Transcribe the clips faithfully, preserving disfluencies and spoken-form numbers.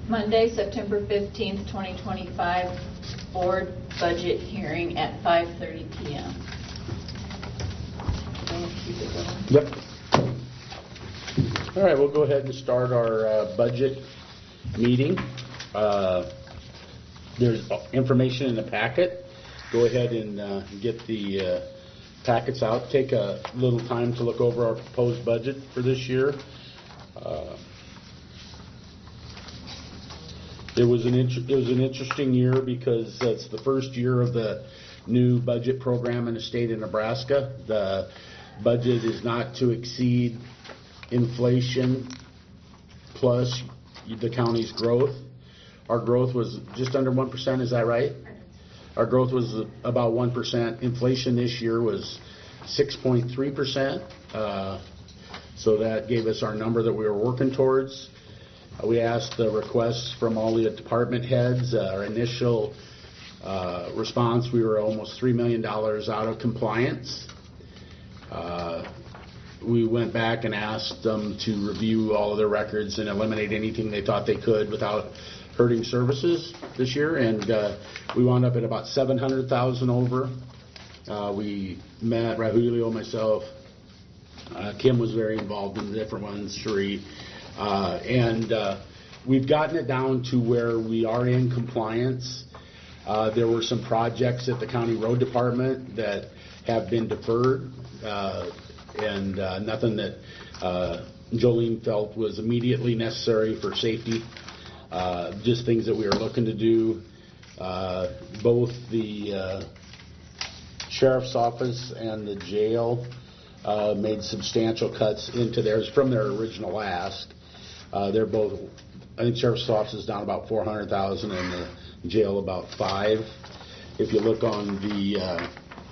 Monday, September fifteenth, twenty twenty-five, board budget hearing at five thirty p m Keep it going. Yep. All right, we'll go ahead and start our uh, budget meeting. Uh, there's information in the packet. Go ahead and uh, get the uh, packets out. Take a little time to look over our proposed budget for this year. Uh, it was an int- it was an interesting year because it's the first year of the new budget program in the state of Nebraska. The budget is not to exceed inflation plus the county's growth. Our growth was just under one percent, is that right? Our growth was about one percent. Inflation this year was six point three percent. Uh, so that gave us our number that we were working towards. Uh, we asked the requests from all the department heads. Uh, our initial uh, response, we were almost three million dollars out of compliance. Uh, we went back and asked them to review all of their records and eliminate anything they thought they could without hurting services this year, and uh, we wound up at about seven hundred thousand over. Uh, we met, Rahulio, myself, uh, Kim was very involved in the different ones, Sheree, uh, and uh, we've gotten it down to where we are in compliance. Uh, there were some projects at the county road department that have been deferred, uh, and uh, nothing that uh, Jolene felt was immediately necessary for safety. Uh, just things that we are looking to do. Uh, both the uh, sheriff's office and the jail uh, made substantial cuts into theirs from their original ask. Uh, they're both, I think sheriff's office is down about four hundred thousand and the jail about five. If you look on the uh,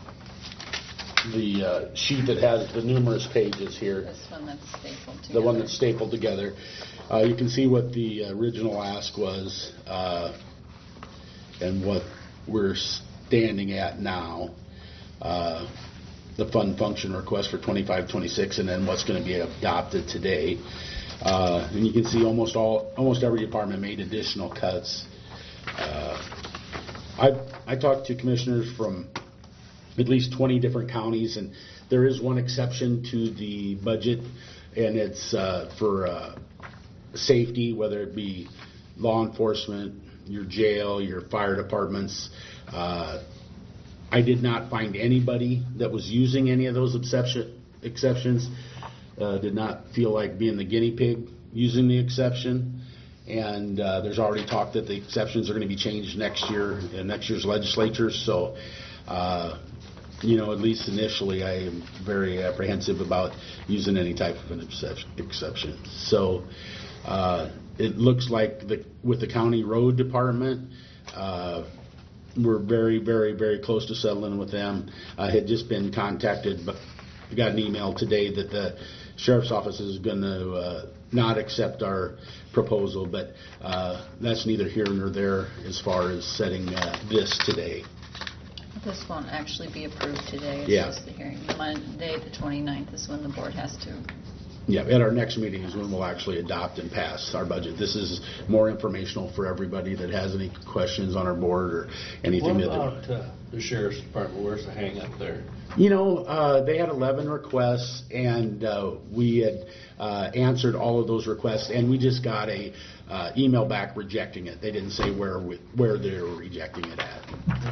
the uh, sheet that has the numerous pages here, This one that's stapled together. the one that's stapled together, Uh, you can see what the original ask was uh, and what we're standing at now. Uh, the fund function request for twenty-five twenty-six, and then what's going to be adopted today. Uh, and you can see almost all, almost every department made additional cuts. Uh, I I talked to commissioners from at least twenty different counties, and there is one exception to the budget, and it's uh, for uh, safety, whether it be law enforcement, your jail, your fire departments. Uh, I did not find anybody that was using any of those exception, exceptions, uh, did not feel like being the guinea pig using the exception. And uh, there's already talk that the exceptions are going to be changed next year in next year's legislature. So, uh, you know, at least initially, I am very apprehensive about using any type of an exception. So, Uh, it looks like the, with the county road department, uh, we're very, very, very close to settling with them. I had just been contacted, but I got an email today that the sheriff's office is going to uh, not accept our proposal, but uh, that's neither here nor there as far as setting uh, this today. This won't actually be approved today. It's Yeah. just the hearing. Monday, the twenty-ninth is when the board has to. Yeah, at our next meeting is when we'll actually adopt and pass our budget. This is more informational for everybody that has any questions on our board or anything. What that about uh, the sheriff's department? Where's the hang up there? You know, uh, they had eleven requests, and uh, we had uh, answered all of those requests, and we just got a uh, email back rejecting it. They didn't say where we, where they were rejecting it at.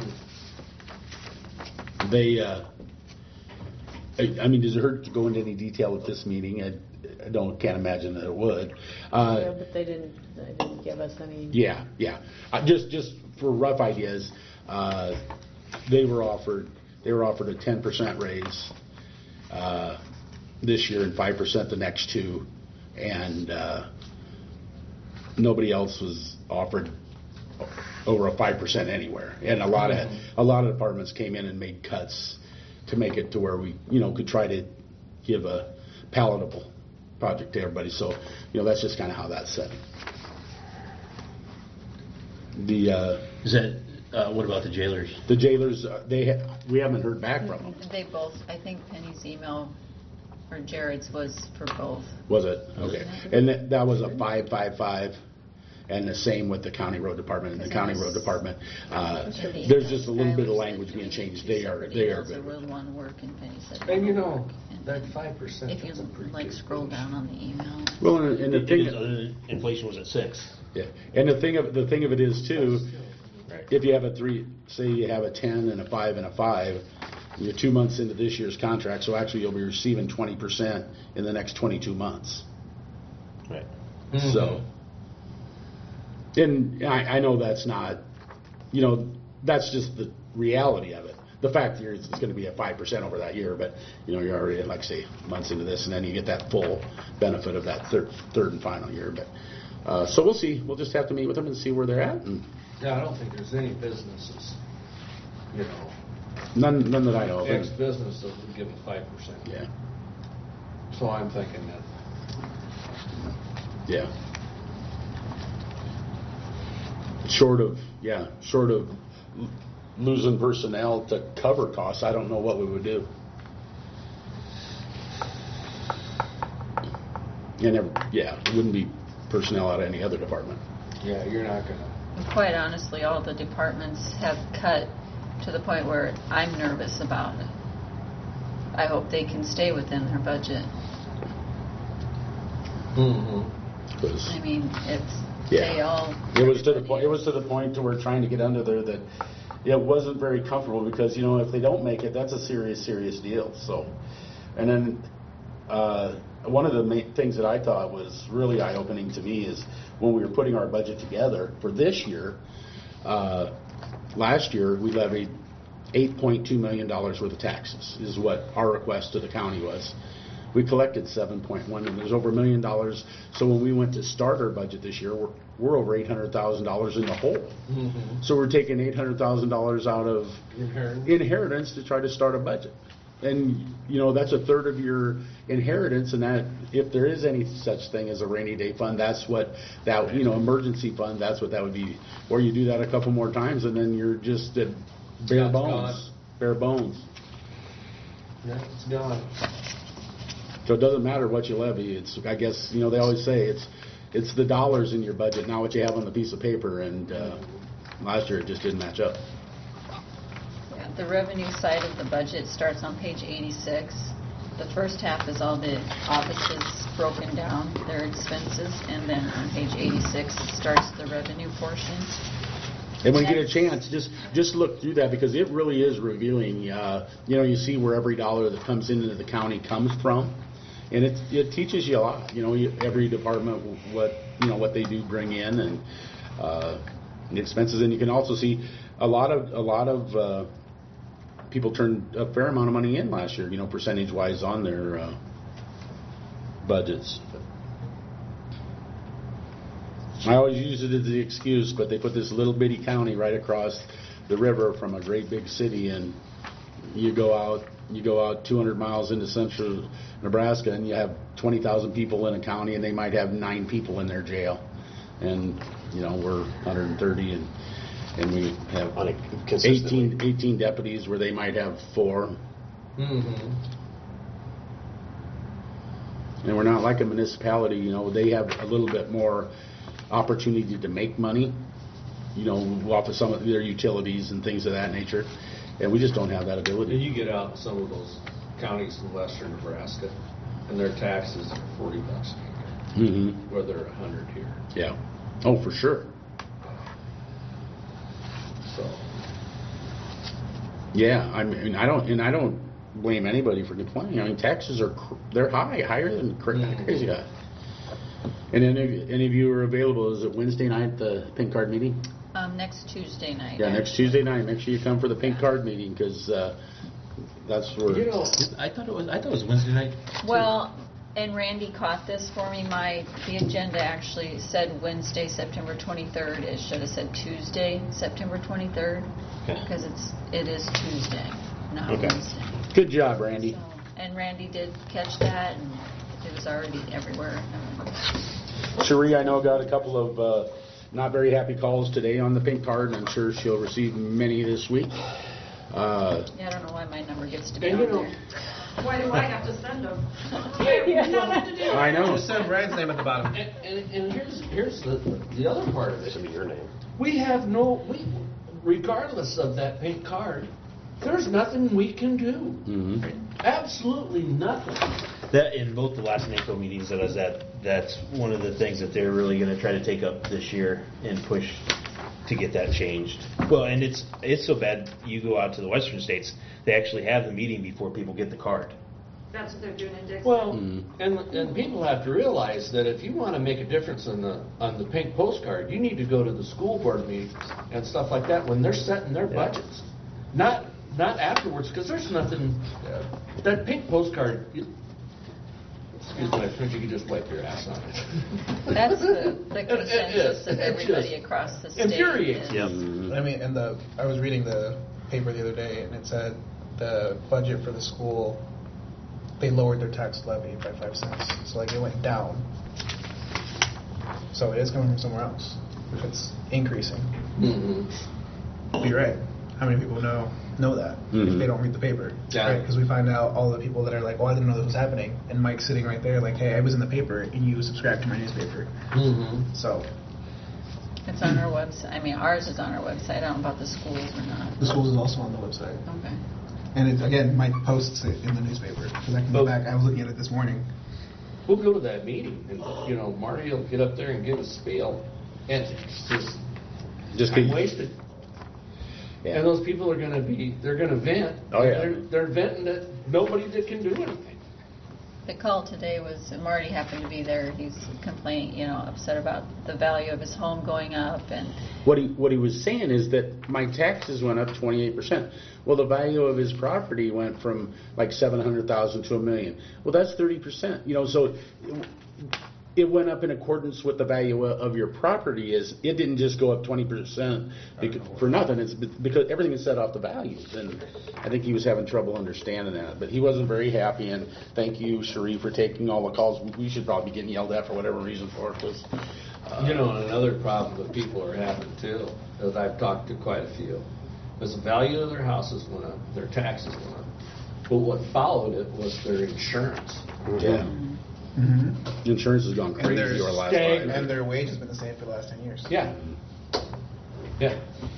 They. Uh, I mean, does it hurt to go into any detail at this meeting? I, I don't, can't imagine that it would. Uh, Yeah, but they didn't, they didn't give us any. Yeah, yeah. Uh, just, just for rough ideas, uh, they were offered, they were offered a ten percent raise uh, this year and five percent the next two, and uh, nobody else was offered over a five percent anywhere. And a lot of, a lot of departments came in and made cuts to make it to where we, you know, could try to give a palatable project to everybody. So, you know, that's just kind of how that's set. The uh, Is that, uh, what about the jailers? the jailers, uh, they ha- we haven't heard back from them. They both, I think Penny's email or Jared's was for both. Was it? Okay. And that, that was a five, five, five. and the same with the county road department and the Is county that road s- department. Uh, For the there's just a little bit of emails, language like, being do changed. two They are, separate they are emails, good. Or will one work and Penny said And you one know, work, and that five percent, if you that's a pretty like good scroll push. down on the email. Well, and, and the It- thing, it is, uh, inflation was at six. yeah, and the thing of the thing of it is too, Right. if you have a three, say you have a ten and a five and a five, you're two months into this year's contract, so actually you'll be receiving twenty percent in the next twenty-two months. Right. So, and I, I know that's not, you know, that's just the reality of it. The fact here is it's going to be at five percent over that year, but, you know, you're already, like, say, months into this, and then you get that full benefit of that third, third and final year. But, uh, so we'll see. We'll just have to meet with them and see where they're at. And Yeah, I don't think there's any businesses, you know, none, none that I know of. ex-business that would give them five percent. Yeah, So I'm thinking that, yeah. Short of, yeah, short of l- losing personnel to cover costs, I don't know what we would do. And, ev- yeah, it wouldn't be personnel out of any other department. yeah, you're not gonna, And quite honestly, all the departments have cut to the point where I'm nervous about it. I hope they can stay within their budget. mm-hmm. 'Cause I mean, it's, Yeah. they all. it was to the point, it was to the point to where trying to get under there that it wasn't very comfortable because, you know, if they don't make it, that's a serious, serious deal. So, and then, uh, one of the main things that I thought was really eye-opening to me is when we were putting our budget together for this year, uh, last year we levied eight point two million dollars worth of taxes is what our request to the county was. We collected seven point one, and there's over a million dollars. So when we went to start our budget this year, we're, we're over eight hundred thousand dollars in the hole. Mm-hmm. So we're taking eight hundred thousand dollars out of Inheritance. inheritance to try to start a budget. And, you know, that's a third of your inheritance, and that, if there is any such thing as a rainy day fund, that's what that, you know, emergency fund, that's what that would be. Or you do that a couple more times, and then you're just at bare That's bones. gone. Bare bones. Yeah, it's gone. So it doesn't matter what you levy. It's, I guess, you know, they always say it's it's the dollars in your budget, not what you have on the piece of paper. And uh, last year it just didn't match up. Yeah, the revenue side of the budget starts on page eighty-six. The first half is all the offices broken down, their expenses, and then on page eighty-six it starts the revenue portion. And when you get a chance, just just look through that because it really is revealing. Uh, you know, you see where every dollar that comes into the county comes from, and it it teaches you a lot. You know, you, every department what you know what they do bring in and uh, the expenses, and you can also see a lot of a lot of uh, people turned a fair amount of money in last year. You know, percentage wise on their uh, budgets. I always use it as the excuse, but they put this little bitty county right across the river from a great big city, and you go out, you go out two hundred miles into central Nebraska, and you have twenty thousand people in a county, and they might have nine people in their jail, and you know we're one hundred thirty, and and we have On a consistently. eighteen, eighteen deputies where they might have four, Mm-hmm. and we're not like a municipality. You know, they have a little bit more opportunity to make money, you know, off of some of their utilities and things of that nature, and we just don't have that And ability. you get out in some of those counties in western Nebraska, and their taxes are forty bucks an acre, Mm-hmm. where they're a hundred here. Yeah. Oh, for sure. So, Yeah. I mean, I don't, and I don't blame anybody for complaining. I mean, taxes are cr- they're high, higher than cra- Mhm. crazy high. And any of, any of you are available? Is it Wednesday night the pink card meeting? Um, next Tuesday night. Yeah, next Tuesday night. Make sure you come for the pink card meeting because uh, that's where. you know, I thought it was. I thought it was Wednesday night. too. Well, and Randy caught this for me. My, the agenda actually said Wednesday, September twenty-third. It should have said Tuesday, September twenty-third, Okay. because it's, it is Tuesday, not Okay. Wednesday. Good job, Randy. So, and Randy did catch that, and it was already everywhere. Cherie, I know, got a couple of uh, not very happy calls today on the pink card, and I'm sure she'll receive many this week. Uh, Yeah, I don't know why my number gets to be and on you know, there. Why do I have to send them? Yeah. You don't have to do it. I know. Just send Brian's name at the bottom. And, and, and here's, here's the, the other part of This it. will be your name. We have no, we, regardless of that pink card, there's nothing we can do. Mhm. Absolutely nothing. That, in both the last NACO meetings that I was at, that's one of the things that they're really gonna try to take up this year and push to get that changed. Well, and it's, it's so bad, you go out to the western states, they actually have the meeting before people get the card. That's what they're doing in Dixon. Well, Mhm. and, and people have to realize that if you want to make a difference on the, on the pink postcard, you need to go to the school board meetings and stuff like that when they're setting their Yeah. budgets. Not, not afterwards, because there's nothing, that pink postcard, you, excuse my French, you can just wipe your ass on it. That's the, the It- it consensus is. of It everybody just across the state. infuriates is- me. Yep. Mhm. I mean, and the, I was reading the paper the other day, and it said the budget for the school, they lowered their tax levy by five cents. So like it went down. So it is coming from somewhere else. If it's increasing. Mhm. You're right. How many people know know that Mhm. if they don't read the paper? Yeah. Right? Because we find out all the people that are like, oh, I didn't know this was happening. And Mike's sitting right there like, hey, I was in the paper, and you subscribed to my newspaper. Mhm. So It's on our website. I mean, ours is on our website. I don't know about the schools or not. the schools is also on the website. Okay. And it's, again, Mike posts it in the newspaper. Because I can go Oh. back, I was looking at it this morning. We'll go to that meeting, and, you know, Marty will get up there and give a spiel, and it's just Just time be, wasted. yeah. And those people are gonna be, they're gonna vent. Oh, yeah. They're, they're venting that nobody that can do anything. The call today was, Marty happened to be there. He's complaining, you know, upset about the value of his home going up, and What he, what he was saying is that my taxes went up twenty-eight percent. Well, the value of his property went from like seven hundred thousand to a million. Well, that's thirty percent, you know, so it, it went up in accordance with the value of of your property. Is it didn't just go up twenty percent for nothing. It's be- because everything is set off the values. And I think he was having trouble understanding that, but he wasn't very happy. And thank you, Cherie, for taking all the calls. We should probably be getting yelled at for whatever reason for it. 'Cause, uh, You know, and another problem that people are having too, that I've talked to quite a few, is the value of their houses went up, their taxes went up. But what followed it was their insurance. yeah, Mm-hmm. insurance has gone And crazy there's over the last stag- five And years. their wage has been the same for the last ten years. Yeah. Yeah.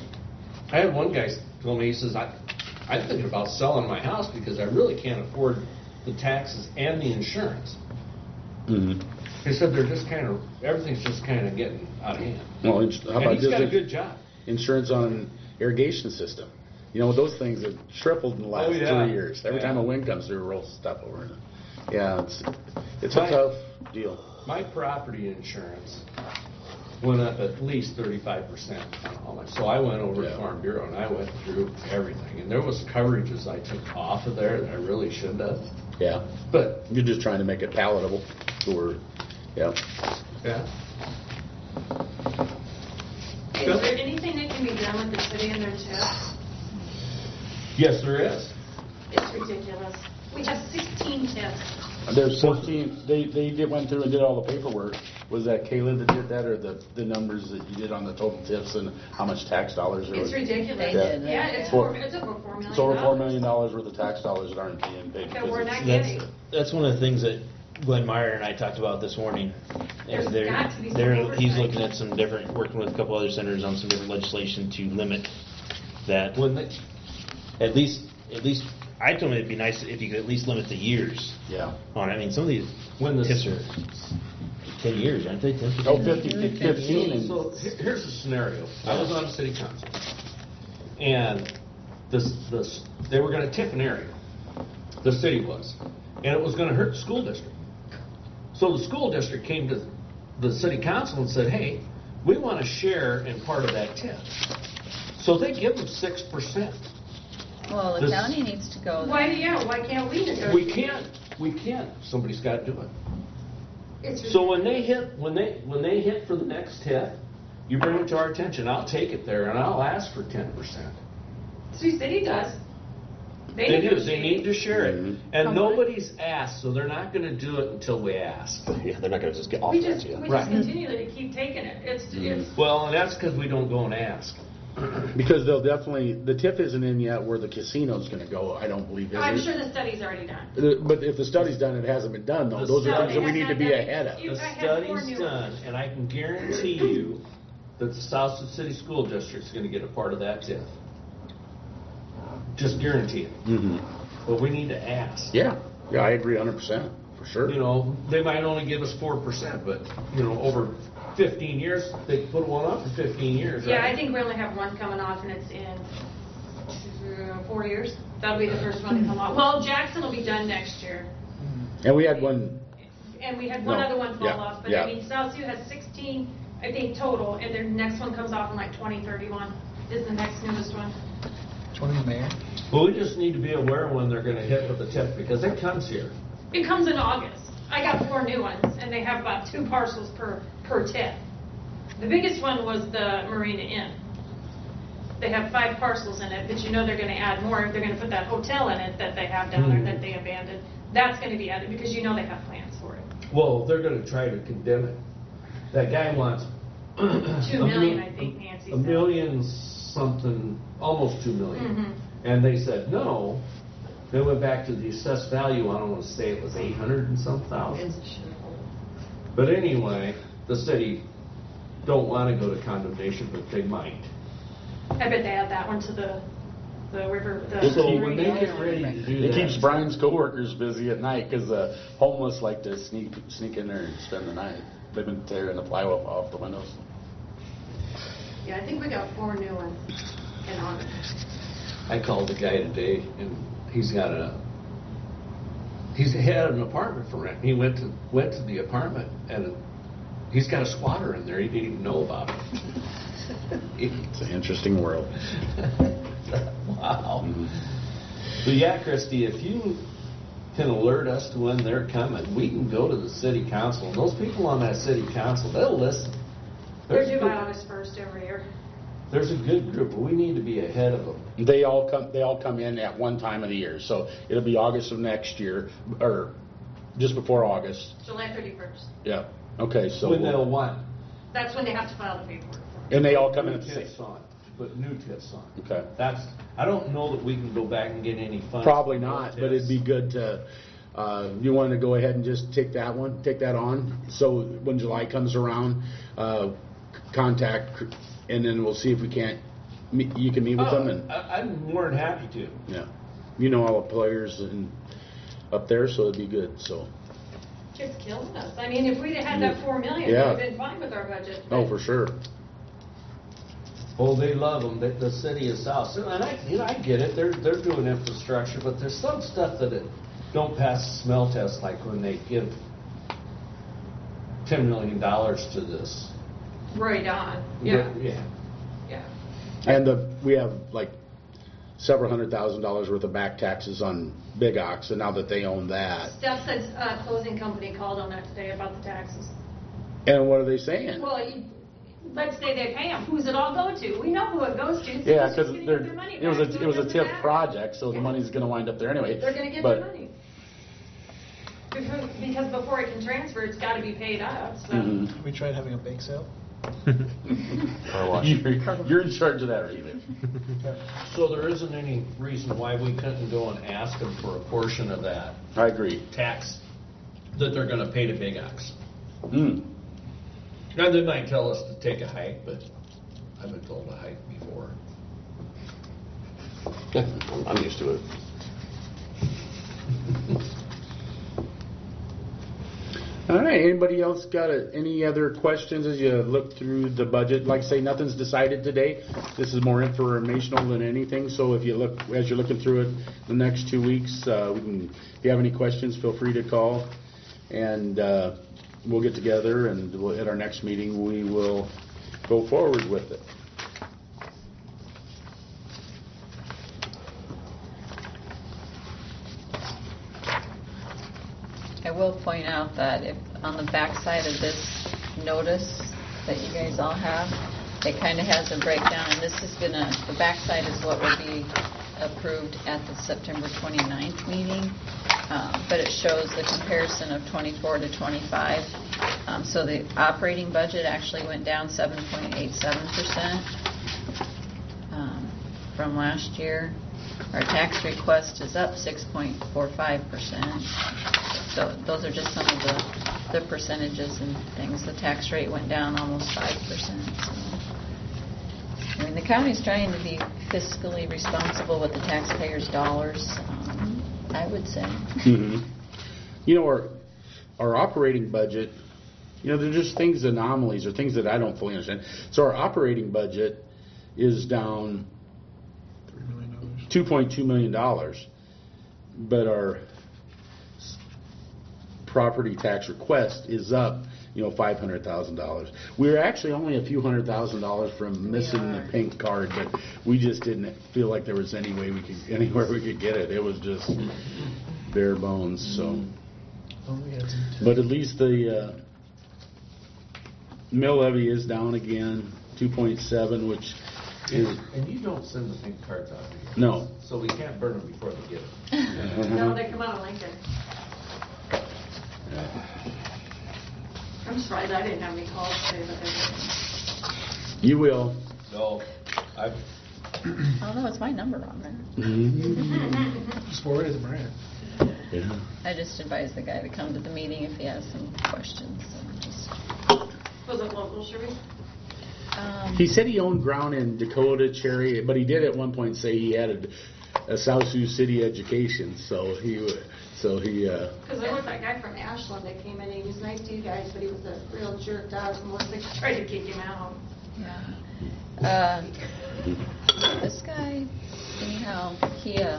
I had one guy told me, he says, I, I'm thinking about selling my house because I really can't afford the taxes and the insurance. Mhm. He said they're just kind of, everything's just kind of getting out of hand. Well, ins- how And about he's got a this? good job. Insurance on an irrigation system. You know, those things have tripled in the last Oh, yeah. three years. Every Yeah. time a wind comes through, it rolls stuff over. Yeah, it's it's Right. a tough deal. My property insurance went up at least thirty-five percent on all my, so I went over to Yeah. Farm Bureau and I went through everything. And there was coverages I took off of there that I really shouldn't have. Yeah, But, you're just trying to make it palatable. Or, yeah. yeah. Is there anything that can be done with the city and their tips? Yes, there is. It's ridiculous. We have sixteen tips. There's fourteen. They they did went through and did all the paperwork. Was that Kayla that did that, or the the numbers that you did on the total tips and how much tax dollars there It's was? ridiculous. They did that, Yeah, it's yeah. four, it's over four million. It's over four million dollars worth of tax dollars that aren't being paid. That because we're it's- not That's, getting. that's one of the things that Glenn Meyer and I talked about this morning. There's And they're, got to be some they're, he's oversight. looking at some different, working with a couple other senators on some different legislation to limit that. When they, At least, at least, I told him it'd be nice if you could at least limit the years Yeah. on it. I mean, some of these When the- tips are ten years, aren't they? ten, fifteen? Oh, fifty, fifteen, and So he- here's the scenario. I was on city council, and this, this, they were gonna tip an area. The city was, and it was gonna hurt the school district. So the school district came to the city council and said, hey, we want to share in part of that tip. So they give them six percent. well, the This- county needs to go. Why, yeah, why can't we negotiate? We can't, we can't. Somebody's got to do it. It's So when they hit, when they, when they hit for the next tip, you bring it to our attention, I'll take it there and I'll ask for ten percent. Sioux City does. They do, they negotiate. need to share it. Mhm. And Okay. nobody's asked, so they're not gonna do it until we ask. Yeah, they're not gonna just get We offer just, at you. we Right. just continue to keep taking it. It's, it's, Well, and that's because we don't go and ask. Because they'll definitely, the T I F isn't in yet where the casino's gonna go, I don't believe, is I'm it? sure the study's already done. The- But if the study's done, it hasn't been done, though. The Those are No, things that they we need to have be not done ahead it. of. You- The I have four study's new done, ones. and I can guarantee you that the South Sioux City School District's gonna get a part of that T I F. Just guarantee it. Mhm. But we need to ask. Yeah, yeah, I agree a hundred percent, for sure. You know, they might only give us four percent, but, you know, over fifteen years, they put one on for fifteen years, Yeah, I right? think we only have one coming off, and it's in uh, four years. That'll be the first one to come off. Well, Jackson will be done next year, And we had one, and we had one No, other one fall yeah, off, but yeah. I mean, South Sioux has sixteen, I think, total, and their next one comes off in like twenty thirty-one, is the next newest one. Which one is mayor? Well, we just need to be aware when they're gonna hit with the T I F, because it comes here. It comes in August. I got four new ones, and they have about two parcels per, per tip. The biggest one was the Marina Inn. They have five parcels in it, but you know they're gonna add more. They're gonna put that hotel in it that they have down there that they abandoned. That's gonna be added, because you know they have plans for it. Well, they're gonna try to condemn it. That guy wants. Two a million, mil- I think Nancy A said. million something, almost two million. Mhm. And they said no. They went back to the assessed value, I don't want to say it was eight hundred and some thousand. But anyway, the city don't want to go to condemnation, but they might. I bet they add that one to the, the river, the. So when Marina they Inn. get ready to do it that. keeps Brian's coworkers busy at night, because the homeless like to sneak, sneak in there and spend the night. They've been tearing the plywood off the windows. Yeah, I think we got four new ones in August. I called the guy today, and he's got a, he's had an apartment for rent. He went to, went to the apartment, and he's got a squatter in there. He didn't even know about it. It's an interesting world. Wow. Mhm. So yeah, Christie, if you can alert us to when they're coming, we can go to the city council. And those people on that city council, they'll listen. They're There's due a by good- August first every year. There's a good group, but we need to be ahead of them. They all come, they all come in at one time of the year, so it'll be August of next year, or just before August. July thirty-first. Yeah, okay, so. When they'll what? That's when they have to file the paperwork. And they all come in New at the same. tips on, put new tips on. Okay. That's, I don't know that we can go back and get any funds. Probably for not, those but it'd be tips. good to, uh, you want to go ahead and just take that one, take that on, so when July comes around, uh, contact, and then we'll see if we can't, me- you can meet with them, Oh, and, I- I'm more than happy to. yeah. You know all the players and, up there, so it'd be good, so, It's killing us. I mean, if we'd had that four million, we'd Yeah. have been fine with our budget. oh, for sure. Oh, they love them, the, the city of South. So, and I, you know, I get it, they're, they're doing infrastructure, but there's some stuff that it don't pass the smell test, like when they give ten million dollars to this. Right on. Yeah, Yeah. yeah. And the, we have like several hundred thousand dollars worth of back taxes on Big Ox, and now that they own that. Steph said uh, closing company called on that today about the taxes. And what are they saying? Well, you- let's say they pay them. Who's it all go to? We know who it goes to. So Yeah, it's because just gonna get their money it was back, a, so it was a doesn't TIF matter. project, so the Yeah. money's gonna wind up there anyway. They're gonna get But- their money. Because, because before it can transfer, it's gotta be paid up, so. Mhm. We tried having a bake sale. You're, you're in charge of that, Raven. So there isn't any reason why we couldn't go and ask them for a portion of that I agree. tax that they're gonna pay to Big Ox. Mm. Now, they might tell us to take a hike, but I've been told to hike before. I'm used to it. All right, anybody else got a, any other questions as you look through the budget? Like I say, nothing's decided today. This is more informational than anything, so if you look, as you're looking through it the next two weeks, uh, we can, if you have any questions, feel free to call, and uh, we'll get together, and we'll, at our next meeting, we will go forward with it. I will point out that if, on the backside of this notice that you guys all have, it kind of has a breakdown, and this is gonna, the backside is what will be approved at the September twenty-ninth meeting, um, but it shows the comparison of twenty-four to twenty-five. Um, so the operating budget actually went down seven point eight seven percent. from last year. Our tax request is up six point four five percent. So those are just some of the, the percentages and things. The tax rate went down almost five percent. So. I mean, the county's trying to be fiscally responsible with the taxpayers' dollars, um, I would say. Mm-hmm. You know, our, our operating budget, you know, they're just things, anomalies, or things that I don't fully understand. So our operating budget is down Three million dollars. two point two million dollars, but our s- property tax request is up, you know, five hundred thousand dollars. We're actually only a few hundred thousand dollars from missing the pink card, but we just didn't feel like there was any way we could, anywhere we could get it. It was just bare bones, so. Oh, we had some. But at least the uh, mill levy is down again, two point seven, which is, And you don't send the pink cards out here. no. So we can't burn them before they get it. No, they come out of Lincoln. I'm surprised I didn't have any calls today, but they You will. No, I, Oh, no, it's my number on there. Mm-hmm. Just forward it to Brian. Yeah. I just advise the guy to come to the meeting if he has some questions. So just, Was it local, Sheree? um, He said he owned ground in Dakota, Cherry, but he did at one point say he had a, a South Sioux City education, so he, w- so he, uh, Because there was that guy from Ashland that came in, and he was nice to you guys, but he was a real jerk to us, and Melissa tried to kick him out. yeah. Uh, this guy, anyhow, he, uh,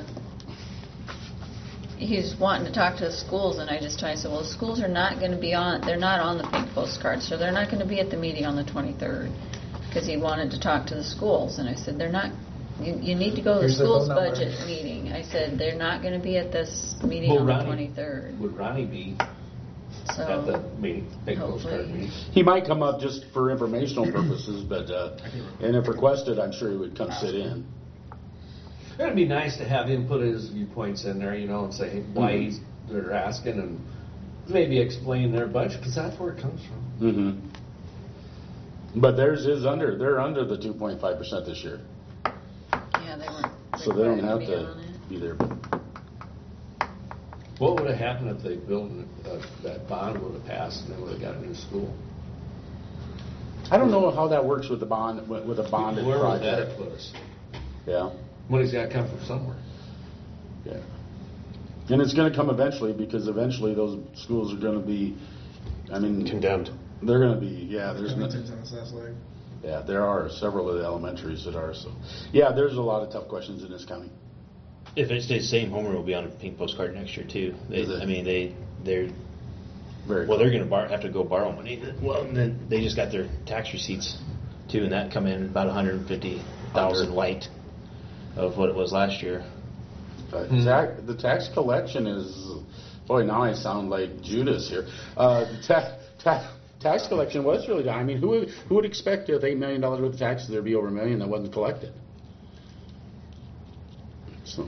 he's wanting to talk to the schools, and I just tried to say, well, the schools are not going to be on, they're not on the pink postcard, so they're not going to be at the meeting on the twenty-third, because he wanted to talk to the schools, and I said, they're not, you, you need to go to the Here's their school's phone number. budget meeting. I said, they're not going to be at this meeting Well, on the Ronnie- twenty-third, would Ronnie be so. at the meeting, big postcard Hopefully. meeting? he might come up just for informational purposes, but, uh, and if requested, I'm sure he would come sit in. It'd be nice to have him put his viewpoints in there, you know, and say why Mhm. he's, they're asking, and maybe explain their budget, because that's where it comes from. Mm-hmm. But theirs is under, they're under the two point five percent this year. Yeah, they weren't. So they don't required have be to on it. be there. What would have happened if they built, uh, that bond would have passed and they would have got a new school? I don't know how that works with the bond, with with a bonded Where would that project. have put us? Yeah, Money's got to come from somewhere. yeah. And it's gonna come eventually, because eventually those schools are gonna be, I mean. Condemned. They're gonna be, yeah, there's, no- Covington's on its last leg. yeah, there are several of the elementaries that are, so. Yeah, there's a lot of tough questions in this county. If it stays the same, Homer will be on a pink postcard next year too. They, Is it? I mean, they, they're, Very. well, they're gonna bar, have to go borrow money. Well, and then they just got their tax receipts too, and that come in about a hundred and fifty thousand light of what it was last year. But Mhm. tax, the tax collection is, boy, now I sound like Judas here. Uh, the tax, tax, tax collection was really, I mean, who would, who would expect with eight million dollars worth of taxes, there'd be over a million that wasn't collected? So,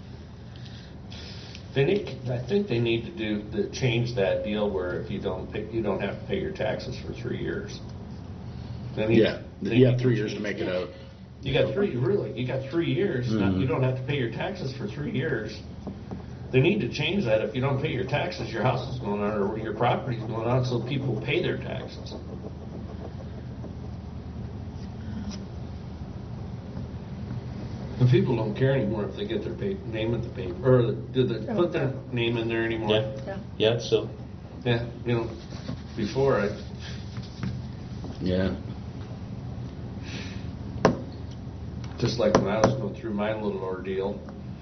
They need, I think they need to do, the change that deal where if you don't pay, you don't have to pay your taxes for three years. They need- yeah, they you have need three to years to change make it that. out. You got three, really, you got three years, not- Mhm. you don't have to pay your taxes for three years. They need to change that. If you don't pay your taxes, your house is going on, or your property's going on, so people pay their taxes. And people don't care anymore if they get their pa- name in the paper, or do they put their name in there anymore? Yeah, yeah, so, Yeah, you know, before I, Yeah. just like when I was going through my little ordeal,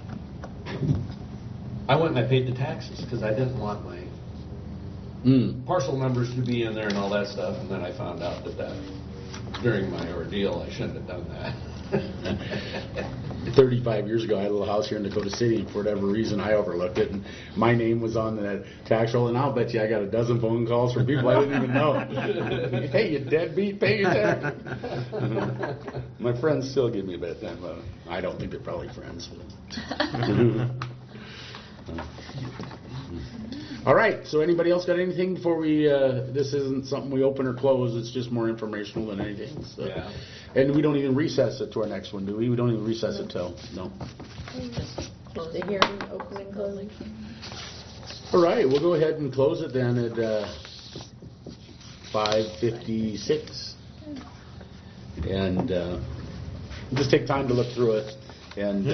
I went and I paid the taxes because I didn't want my Mm. parcel numbers to be in there and all that stuff, and then I found out that that, during my ordeal, I shouldn't have done that. thirty-five years ago, I had a little house here in Dakota City, and for whatever reason, I overlooked it, and my name was on that tax roll, and I'll bet you I got a dozen phone calls from people I didn't even know. Hey, you deadbeat, pay your tax. My friends still give me a bad time, but I don't think they're probably friends. All right, so anybody else got anything before we, uh, this isn't something we open or close, it's just more informational than anything, so. Yeah. And we don't even recess it to our next one, do we? We don't even recess it till, no. Just close The it. hearing, open and closing. All right, we'll go ahead and close it then at, uh, five fifty-six. And, uh, just take time to look through it and,